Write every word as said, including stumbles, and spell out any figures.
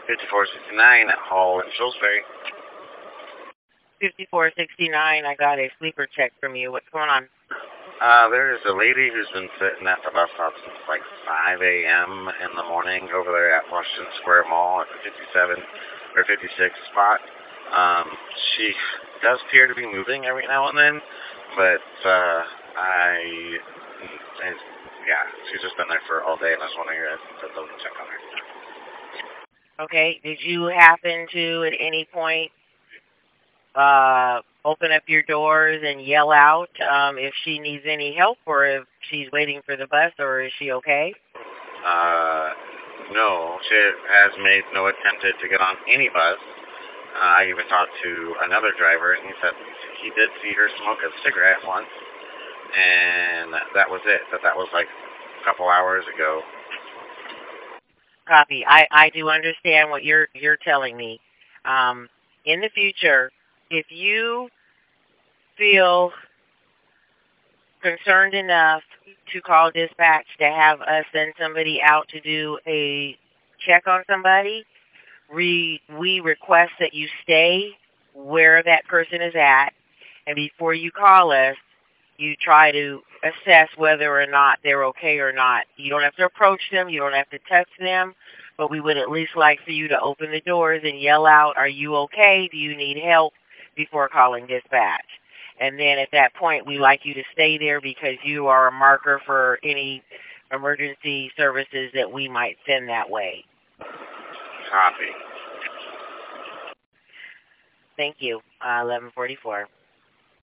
fifty-four sixty-nine at Hall in Shrewsbury. fifty-four sixty-nine, I got a sleeper check from you. What's going on? Uh, there's a lady who's been sitting at the bus stop since like five a m in the morning over there at Washington Square Mall at the fifty-seven or fifty-six spot. Um, she does appear to be moving every now and then, but uh, I, I, yeah, she's just been there for all day, and I was wondering if I could check on her. Okay, did you happen to at any point uh, open up your doors and yell out um, if she needs any help or if she's waiting for the bus, or is she okay? Uh, no, she has made no attempt to get on any bus. Uh, I even talked to another driver, and he said he did see her smoke a cigarette once, and that was it. That that was like a couple hours ago. Copy. I, I do understand what you're you're telling me. Um, in the future, if you feel concerned enough to call dispatch to have us send somebody out to do a check on somebody, we, we request that you stay where that person is at, and before you call us, you try to assess whether or not they're okay or not. You don't have to approach them. You don't have to touch them. But we would at least like for you to open the doors and yell out, are you okay? Do you need help? Before calling dispatch. And then at that point, we like you to stay there because you are a marker for any emergency services that we might send that way. Copy. Thank you. Uh, eleven forty-four.